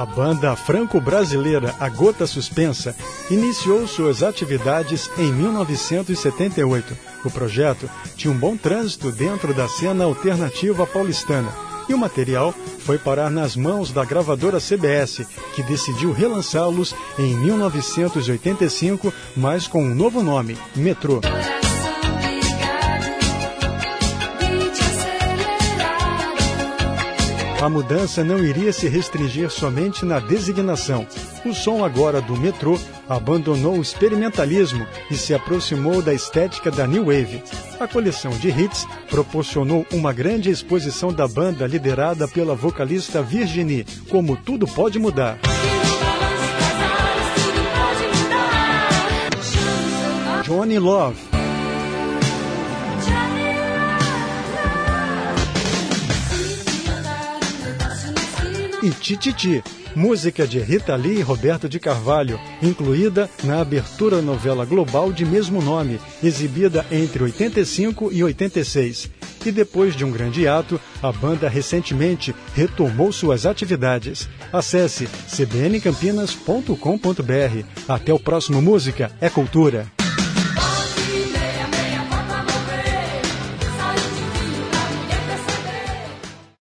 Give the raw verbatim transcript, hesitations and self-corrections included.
banda franco-brasileira A Gota Suspensa iniciou suas atividades em mil novecentos e setenta e oito. O projeto tinha um bom trânsito dentro da cena alternativa paulistana e o material foi parar nas mãos da gravadora C B S, que decidiu relançá-los em mil novecentos e oitenta e cinco, mas com um novo nome, Metrô. A mudança não iria se restringir somente na designação. O som agora do Metrô abandonou o experimentalismo e se aproximou da estética da New Wave. A coleção de hits proporcionou uma grande exposição da banda liderada pela vocalista Virginie, como Tudo Pode Mudar. Johnny Love. E Tititi, música de Rita Lee e Roberto de Carvalho, incluída na abertura da novela global de mesmo nome, exibida entre oitenta e cinco e oitenta e seis. E depois de um grande hiato, a banda recentemente retomou suas atividades. Acesse c b n campinas ponto com ponto b r. Até o próximo Música é Cultura.